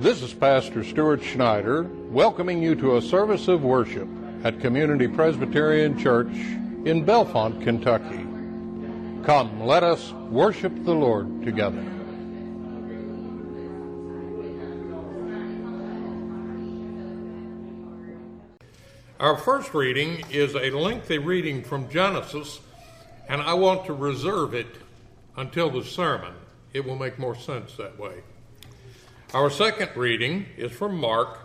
This is Pastor Stuart Schneider welcoming you to a service of worship at Community Presbyterian Church in Bellefonte, Kentucky. Come, let us worship the Lord together. Our first reading is a lengthy reading from Genesis, and I want to reserve it until the sermon. It will make more sense that way. Our second reading is from Mark,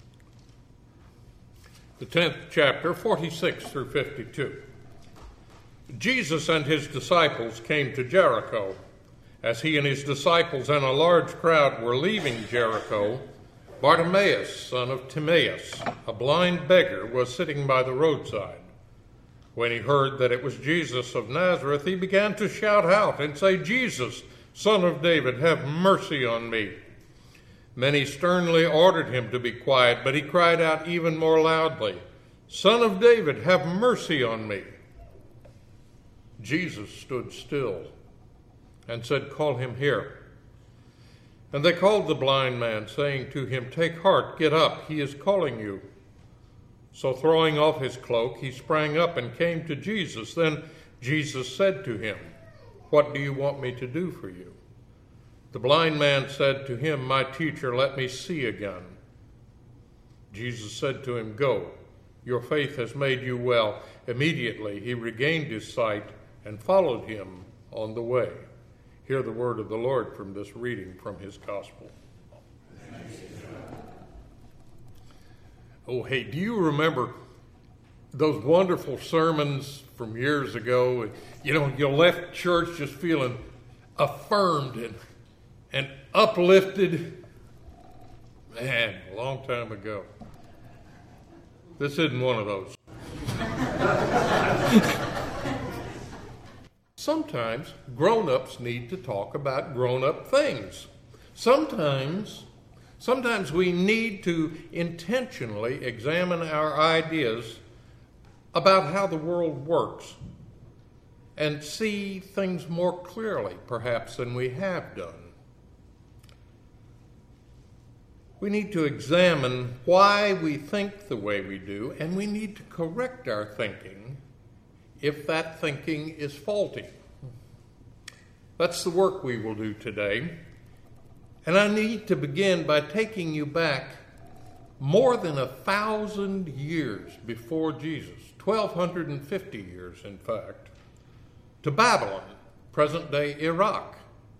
the 10th chapter, 46 through 52. Jesus and his disciples came to Jericho. As he and his disciples and a large crowd were leaving Jericho, Bartimaeus, son of Timaeus, a blind beggar, was sitting by the roadside. When he heard that it was Jesus of Nazareth, he began to shout out and say, "Jesus, Son of David, have mercy on me." Many sternly ordered him to be quiet, but he cried out even more loudly, "Son of David, have mercy on me." Jesus stood still and said, "Call him here." And they called the blind man, saying to him, "Take heart, get up, he is calling you." So throwing off his cloak, he sprang up and came to Jesus. Then Jesus said to him, "What do you want me to do for you?" The blind man said to him, "My teacher, let me see again." Jesus said to him, "Go, your faith has made you well." Immediately he regained his sight and followed him on the way. Hear the word of the Lord from this reading from his gospel. Oh, hey, do you remember those wonderful sermons from years ago? You know, you left church just feeling affirmed and uplifted. Man, a long time ago. This isn't one of those. Sometimes grown-ups need to talk about grown-up things. Sometimes we need to intentionally examine our ideas about how the world works and see things more clearly, perhaps, than we have done. We need to examine why we think the way we do, and we need to correct our thinking if that thinking is faulty. That's the work we will do today. And I need to begin by taking you back more than 1,000 years before Jesus, 1,250 years in fact, to Babylon, present-day Iraq.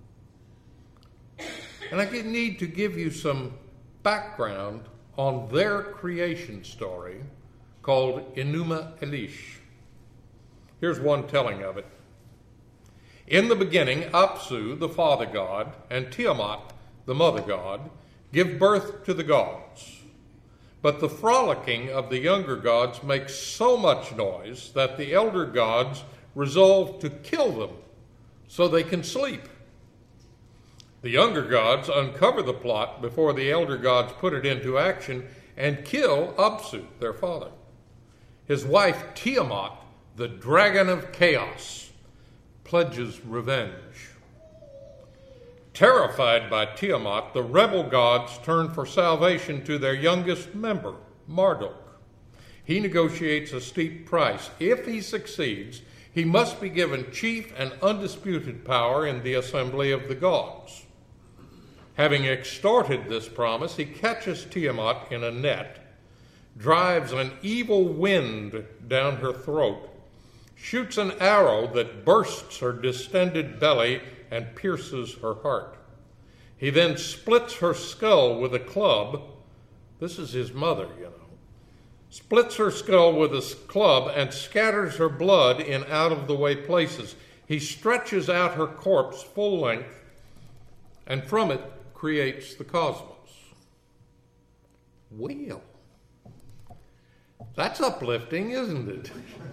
And I need to give you some background on their creation story called Enuma Elish. Here's one telling of it. In the beginning, Apsu, the father god, and Tiamat, the mother god, give birth to the gods. But the frolicking of the younger gods makes so much noise that the elder gods resolve to kill them so they can sleep. The younger gods uncover the plot before the elder gods put it into action and kill Apsu, their father. His wife Tiamat, the dragon of chaos, pledges revenge. Terrified by Tiamat, the rebel gods turn for salvation to their youngest member, Marduk. He negotiates a steep price. If he succeeds, he must be given chief and undisputed power in the assembly of the gods. Having extorted this promise, he catches Tiamat in a net, drives an evil wind down her throat, shoots an arrow that bursts her distended belly and pierces her heart. He then splits her skull with a club. This is his mother, you know. Splits her skull with a club and scatters her blood in out-of-the-way places. He stretches out her corpse full length, and from it creates the cosmos. Well, that's uplifting, isn't it?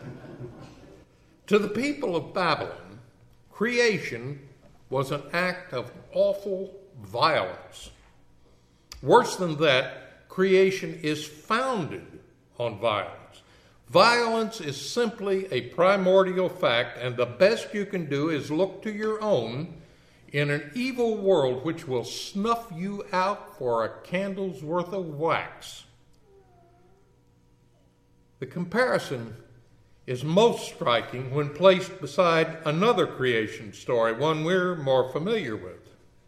To the people of Babylon, creation was an act of awful violence. Worse than that, creation is founded on violence. Violence is simply a primordial fact, and the best you can do is look to your own in an evil world which will snuff you out for a candle's worth of wax. The comparison is most striking when placed beside another creation story, one we're more familiar with.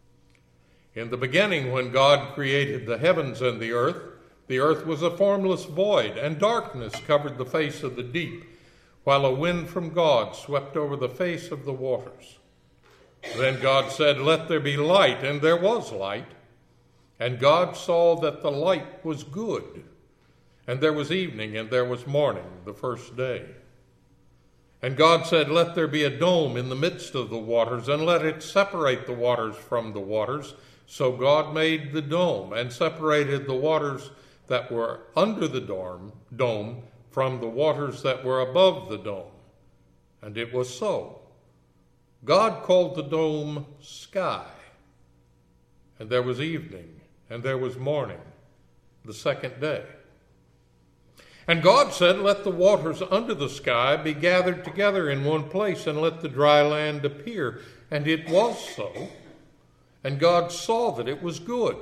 In the beginning, when God created the heavens and the earth was a formless void, and darkness covered the face of the deep, while a wind from God swept over the face of the waters. Then God said, "Let there be light," and there was light. And God saw that the light was good. And there was evening, and there was morning, the first day. And God said, "Let there be a dome in the midst of the waters, and let it separate the waters from the waters." So God made the dome, and separated the waters that were under the dome from the waters that were above the dome. And it was so. God called the dome sky. And there was evening, and there was morning, the second day. And God said, "Let the waters under the sky be gathered together in one place, and let the dry land appear." And it was so. And God saw that it was good.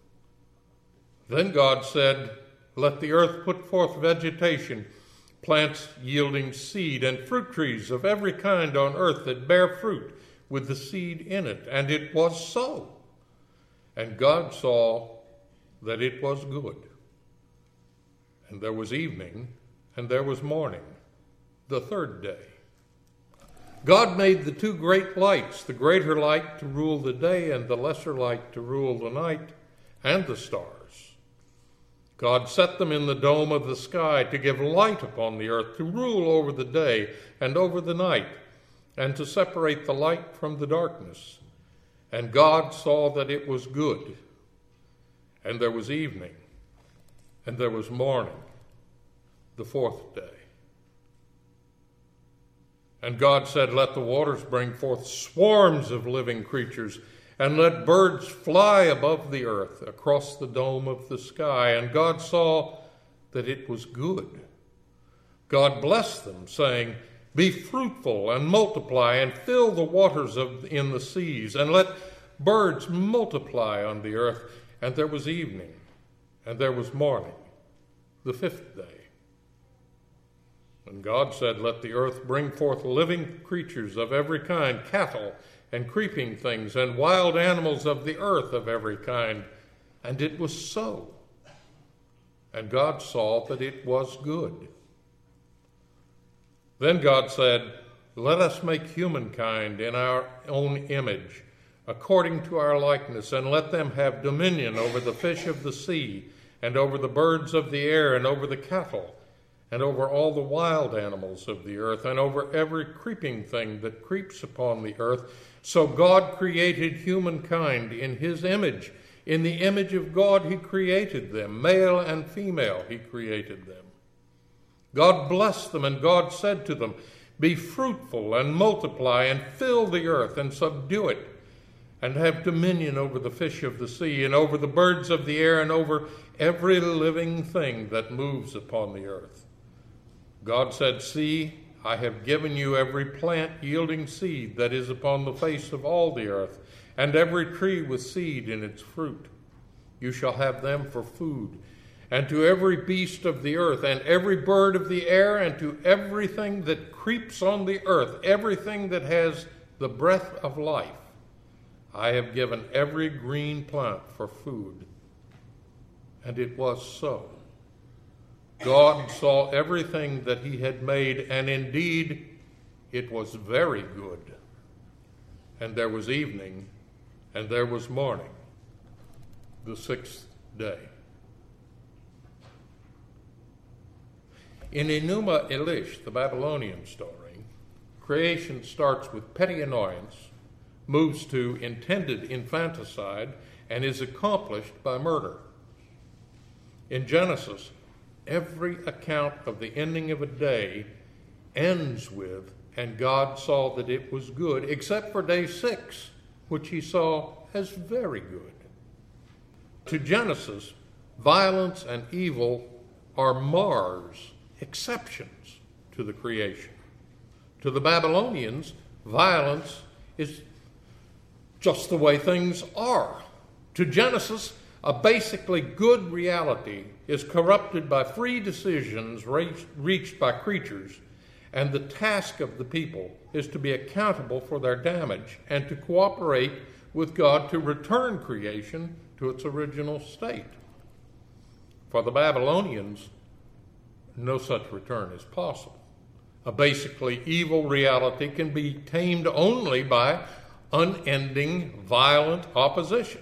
Then God said, "Let the earth put forth vegetation, plants yielding seed, and fruit trees of every kind on earth that bear fruit with the seed in it." And it was so. And God saw that it was good. And there was evening, and there was morning, the third day. God made the two great lights, the greater light to rule the day, and the lesser light to rule the night, and the stars. God set them in the dome of the sky to give light upon the earth, to rule over the day and over the night, and to separate the light from the darkness. And God saw that it was good. And there was evening, and there was morning, the fourth day. And God said, "Let the waters bring forth swarms of living creatures, and let birds fly above the earth across the dome of the sky." And God saw that it was good. God blessed them, saying, "Be fruitful and multiply, and fill the waters in the seas, and let birds multiply on the earth." And there was evening, and there was morning, the fifth day. And God said, "Let the earth bring forth living creatures of every kind, cattle and creeping things, and wild animals of the earth of every kind." And it was so. And God saw that it was good. Then God said, "Let us make humankind in our own image, according to our likeness, and let them have dominion over the fish of the sea, and over the birds of the air, and over the cattle, and over all the wild animals of the earth, and over every creeping thing that creeps upon the earth." So God created humankind in his image. In the image of God he created them. Male and female he created them. God blessed them, and God said to them, "Be fruitful and multiply, and fill the earth and subdue it, and have dominion over the fish of the sea, and over the birds of the air, and over every living thing that moves upon the earth." God said, "See, I have given you every plant yielding seed that is upon the face of all the earth, and every tree with seed in its fruit. You shall have them for food. And to every beast of the earth, and every bird of the air, and to everything that creeps on the earth, everything that has the breath of life, I have given every green plant for food." And it was so. God saw everything that he had made, and indeed it was very good. And there was evening, and there was morning, the sixth day. In Enuma Elish, the Babylonian story, creation starts with petty annoyance, moves to intended infanticide, and is accomplished by murder. In Genesis, every account of the ending of a day ends with, "And God saw that it was good," except for day 6, which he saw as very good. To Genesis, violence and evil are Mars, exceptions to the creation. To the Babylonians, violence is just the way things are. To Genesis, a basically good reality is corrupted by free decisions reached by creatures, and the task of the people is to be accountable for their damage and to cooperate with God to return creation to its original state. For the Babylonians, no such return is possible. A basically evil reality can be tamed only by unending, violent opposition.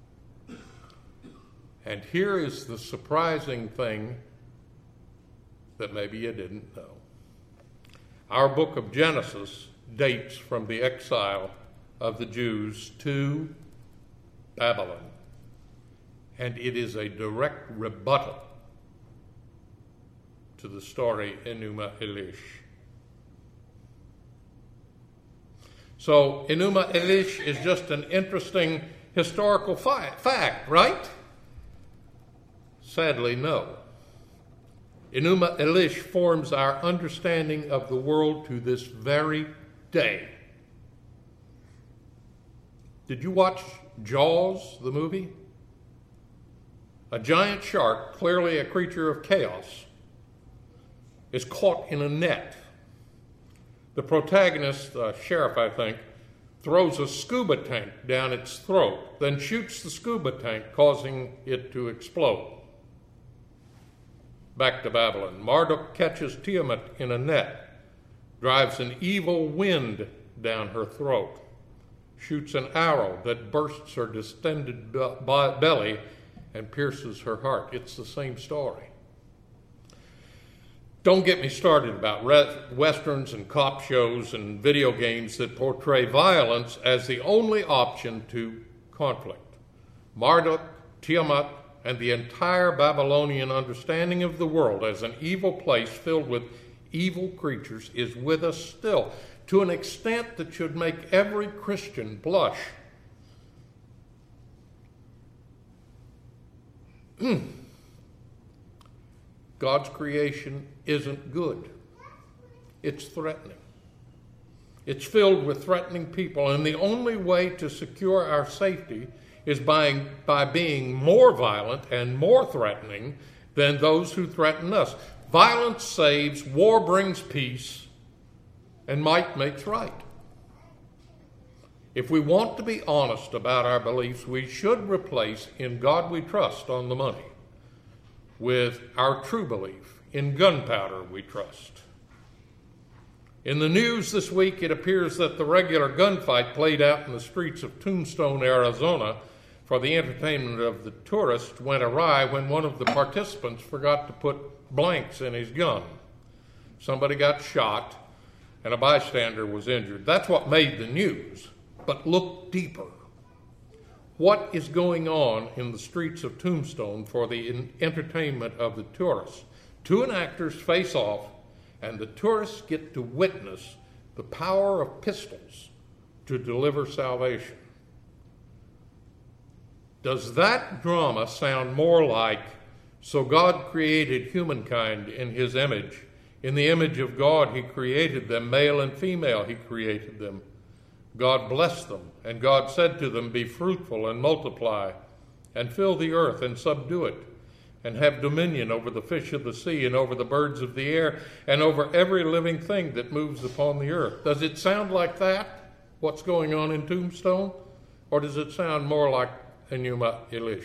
And here is the surprising thing that maybe you didn't know. Our book of Genesis dates from the exile of the Jews to Babylon. And it is a direct rebuttal to the story Enuma Elish. So Enuma Elish is just an interesting historical fact, right? Sadly, no. Enuma Elish forms our understanding of the world to this very day. Did you watch Jaws, the movie? A giant shark, clearly a creature of chaos, is caught in a net. The protagonist, sheriff I think, throws a scuba tank down its throat, then shoots the scuba tank, causing it to explode. Back to Babylon. Marduk catches Tiamat in a net, drives an evil wind down her throat, shoots an arrow that bursts her distended belly and pierces her heart. It's the same story. Don't get me started about westerns and cop shows and video games that portray violence as the only option to conflict. Marduk, Tiamat, and the entire Babylonian understanding of the world as an evil place filled with evil creatures is with us still, to an extent that should make every Christian blush. God's creation isn't good. It's threatening. It's filled with threatening people, and the only way to secure our safety is by being more violent and more threatening than those who threaten us. Violence saves, war brings peace, and might makes right. If we want to be honest about our beliefs, we should replace "in God we trust" on the money with our true belief, "in gunpowder we trust." In the news this week, it appears that the regular gunfight played out in the streets of Tombstone, Arizona, for the entertainment of the tourists went awry when one of the participants forgot to put blanks in his gun. Somebody got shot, and a bystander was injured. That's what made the news. But look deeper. What is going on in the streets of Tombstone for the entertainment of the tourists? Two enactors face off, and the tourists get to witness the power of pistols to deliver salvation. Does that drama sound more like, so God created humankind in his image? In the image of God he created them, male and female he created them. God blessed them, and God said to them, "Be fruitful and multiply, and fill the earth and subdue it, and have dominion over the fish of the sea, and over the birds of the air, and over every living thing that moves upon the earth." Does it sound like that, what's going on in Tombstone? Or does it sound more like Enuma Elish?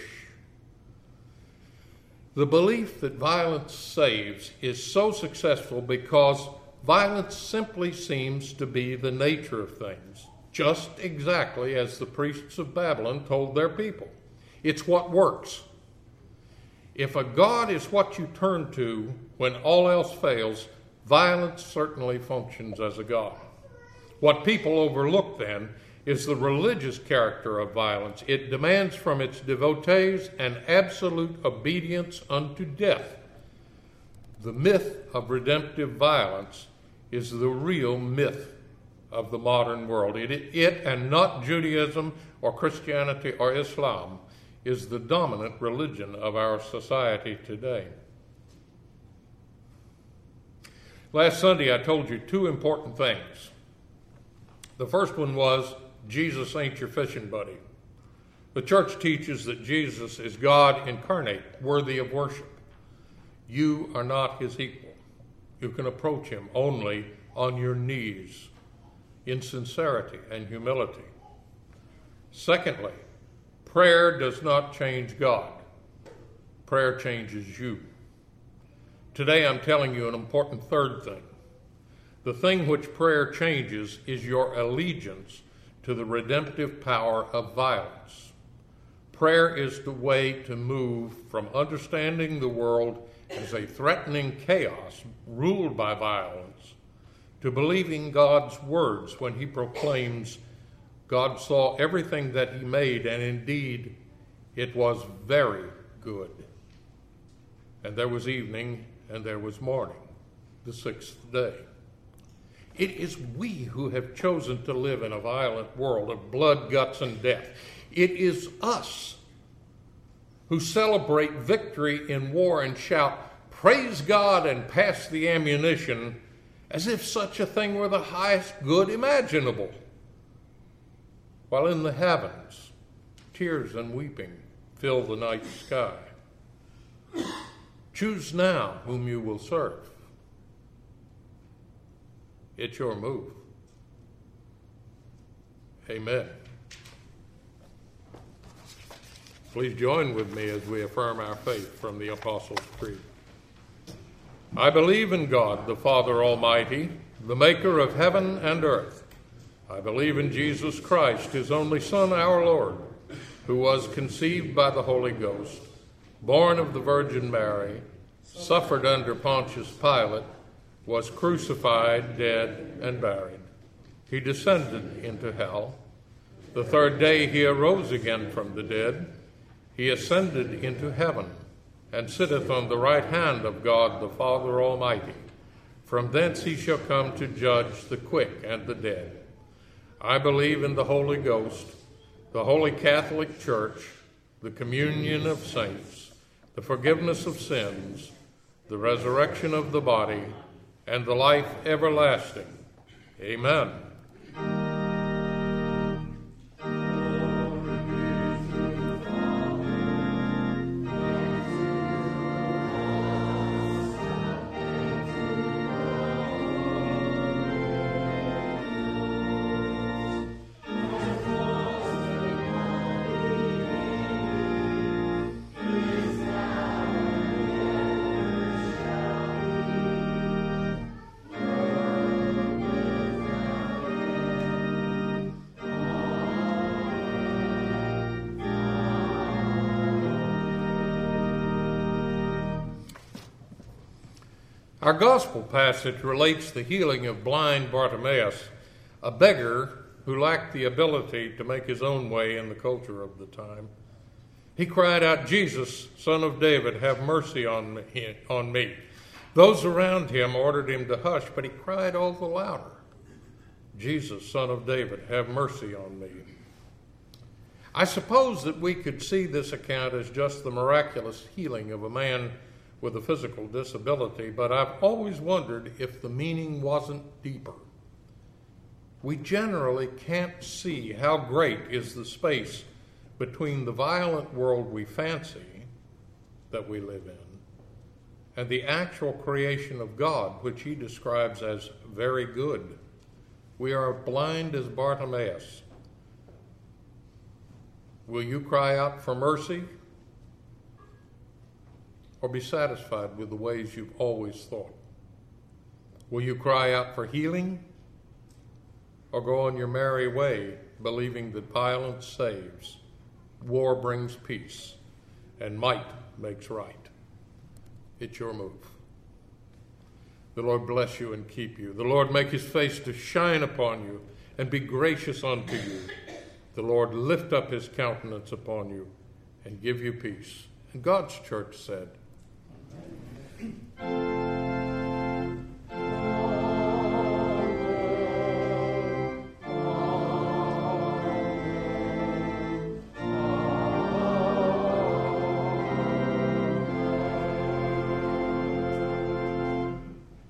The belief that violence saves is so successful because violence simply seems to be the nature of things, just exactly as the priests of Babylon told their people. It's what works. If a God is what you turn to when all else fails, violence certainly functions as a God. What people overlook then is the religious character of violence. It demands from its devotees an absolute obedience unto death. The myth of redemptive violence is the real myth of the modern world. It and not Judaism or Christianity or Islam is the dominant religion of our society today. Last Sunday I told you two important things. The first one was Jesus ain't your fishing buddy. The church teaches that Jesus is God incarnate, worthy of worship. You are not his equal. You can approach him only on your knees, in sincerity and humility. Secondly, prayer does not change God. Prayer changes you. Today I'm telling you an important third thing. The thing which prayer changes is your allegiance to the redemptive power of violence. Prayer is the way to move from understanding the world as a threatening chaos ruled by violence to believing God's words when he proclaims, God saw everything that he made, and indeed it was very good. And there was evening, and there was morning, the sixth day. It is we who have chosen to live in a violent world of blood, guts, and death. It is us who celebrate victory in war and shout, praise God, and pass the ammunition as if such a thing were the highest good imaginable. While in the heavens, tears and weeping fill the night sky. Choose now whom you will serve. It's your move. Amen. Please join with me as we affirm our faith from the Apostles' Creed. I believe in God, the Father Almighty, the maker of heaven and earth. I believe in Jesus Christ, his only Son, our Lord, who was conceived by the Holy Ghost, born of the Virgin Mary, suffered under Pontius Pilate, was crucified, dead, and buried. He descended into hell. The third day he arose again from the dead. He ascended into heaven, and sitteth on the right hand of God the Father Almighty. From thence he shall come to judge the quick and the dead. I believe in the Holy Ghost, the Holy Catholic Church, the communion of saints, the forgiveness of sins, the resurrection of the body, and the life everlasting. Amen. Our gospel passage relates the healing of blind Bartimaeus, a beggar who lacked the ability to make his own way in the culture of the time. He cried out, Jesus, Son of David, have mercy on me. Those around him ordered him to hush, but he cried all the louder, Jesus, Son of David, have mercy on me. I suppose that we could see this account as just the miraculous healing of a man with a physical disability, but I've always wondered if the meaning wasn't deeper. We generally can't see how great is the space between the violent world we fancy that we live in and the actual creation of God, which he describes as very good. We are blind as Bartimaeus. Will you cry out for mercy, or be satisfied with the ways you've always thought? Will you cry out for healing, or go on your merry way, believing that violence saves, war brings peace, and might makes right? It's your move. The Lord bless you and keep you. The Lord make his face to shine upon you and be gracious unto you. The Lord lift up his countenance upon you and give you peace. And God's church said, Amen.